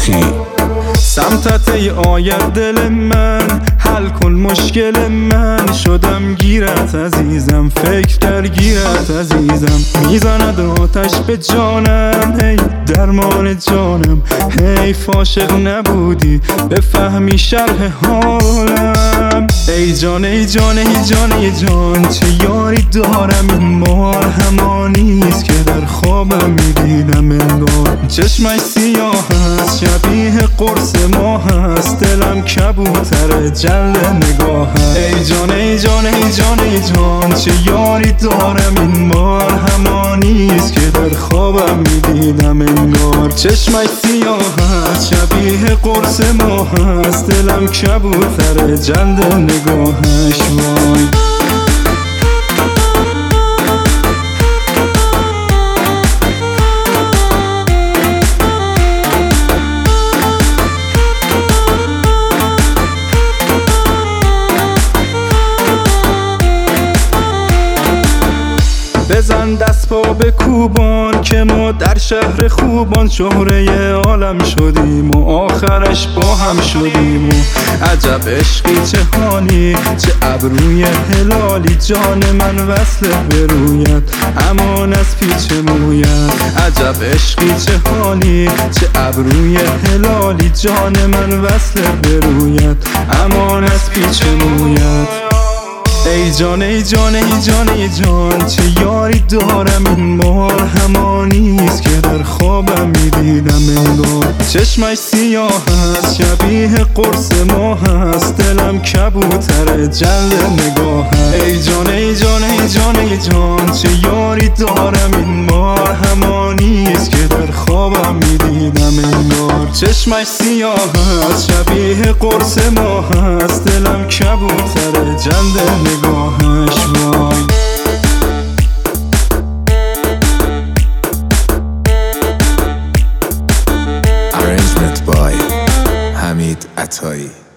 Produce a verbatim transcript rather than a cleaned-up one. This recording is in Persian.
شیخی. سمتت ای آید دل من، حل کن مشکل من. شدم گیرت عزیزم، فکر درگیرت عزیزم. میزند آتش به جانم، هی درمان جانم. حیف عاشق نبودی بفهمی شرح حالم. ای جان ای جان ای جان ای جان، چه یاری دارم این مار همانیست که در خوابم میدیدم انگار. چشمش سیاه هست شبیه قرص ماه هست، دلم کبوتر جلد نگاه هست. ای جان ای جان ای جان ای جان، چه یاری دارم این مار همانیست که در خوابم میدیدم انگار. چشمش سیاه هست شبیه قرص ماه هست، دلم کبوتر جلد نگاهش. وای بزن دست پا به کوبان که ما در شهر خوبان شهره عالم شدیم و آخرش با هم شدیم. و عجب عشقی چه حالی، چه ابروی هلالی. جان من وصله به رویت، امان از پیچ مویت. عجب عشقی چه حالی، چه ابروی هلالی. جان من وصله به رویت، امان از پیچ مویت. ای جان ای جان ای جان ای جان، چه یاری دارم این مار همانیست که در خوابم میدیدم انگار. چشمش سیاه هست شبیه قرص ماه هست، دلم کبوتر جلد نگاه هست. ای جان ای جان ای جان ای جان، چه یاری دارم این مار همانیست که در خوابم میدیدم انگار. چشمش سیاه هست شبیه قرص ماه هست، دلم کبوتر جلد نگاهش. وای Arrangement by حمید عطایی.